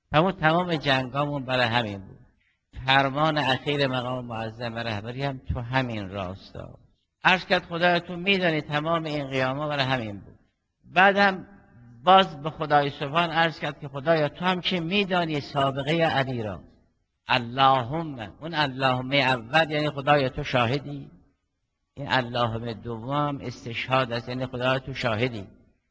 تمام جنگامون برای همین بود. فرمان اخیر مقام معظم رهبری هم تو همین راستا. عرض کرد خدایا تو میدانی تمام این قیاما برای همین بود. بعدم باز به خدای سبحان عرض کرد که خدایا تو هم که میدانی سابقه علی را. اللهم، اون اللهم اول یعنی خدایا تو شاهدی، این اللهم دوم استشهاد است، یعنی خدایا تو شاهدی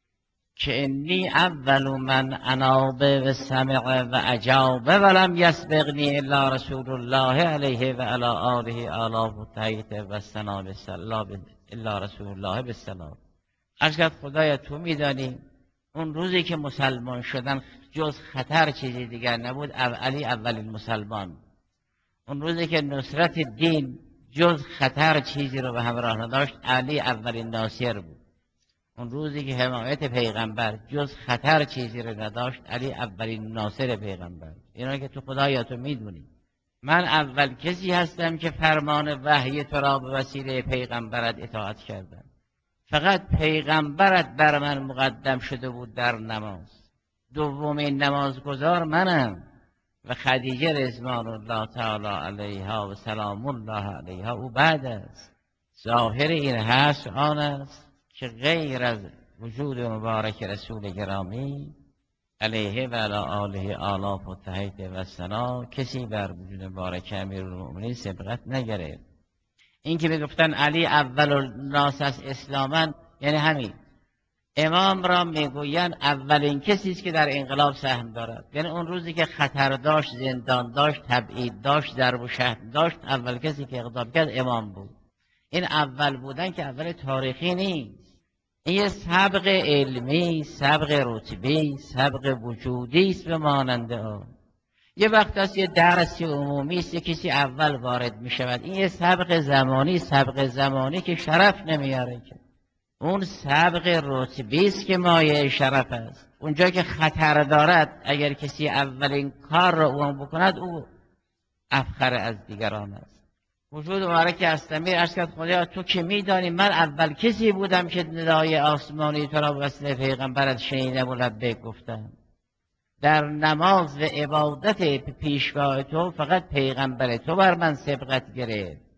که انی اول من اناب و سمع و اجاب ولم یسبقنی الا رسول الله علیه و علی آله آلاف و تحیط و سنا بالسلام الا رسول الله بالسلام. عرض کرد خدایا تو میدانی اون روزی که مسلمان شدن جز خطر چیزی دیگر نبود، علی اولین مسلمان. اون روزی که نصرت دین جز خطر چیزی رو به همراه نداشت، علی اولین ناصر بود. اون روزی که حمایت پیغمبر جز خطر چیزی رو نداشت، علی اولین ناصر پیغمبر. اینا که تو خدایا تو میدونی من اول کسی هستم که فرمان وحی تو را به وسیله پیغمبرت اطاعت کردم. فقط پیغمبرت بر من مقدم شده بود در نماز. دومین نمازگزار منم و خدیجه رضوان الله تعالی علیها و سلام الله علیها او بعد است. ظاهر این هست آن است که غیر از وجود مبارک رسول گرامی علیه و علی آله آلاف و تحیط و سنا کسی بر وجود مبارک امیرالمؤمنین سبقت نگرفت. این که میگفتن علی اول الناس است اسلاما، یعنی همین. امام را میگویند اولین کسی است که در انقلاب سهم دارد، یعنی اون روزی که خطر داشت، زندان داشت، تبعید داشت، ضرب و شتم داشت، اول کسی که اقدام کرد امام بود. این اول بودن که اول تاریخی نیست، این یه سبق علمی، سبق رتبی، سبق وجودی است به مانند آن. یه وقت است یه درسی عمومی است کسی اول وارد می شود، این یه سبق زمانی که شرف نمیاره که. اون سبق رتبی است که مایه شرف است. اونجا که خطر دارد اگر کسی اولین کار را اون بکند او افخر از دیگران است. وجود مبارک استمیر عرض کرد خدایا تو که میدانی من اول کسی بودم که ندای آسمانی تو را به وسیله پیغمبرت شنیدم و لبیک گفتم. در نماز و عبادت پیشگاه تو فقط پیغمبر تو بر من سبقت گرفت.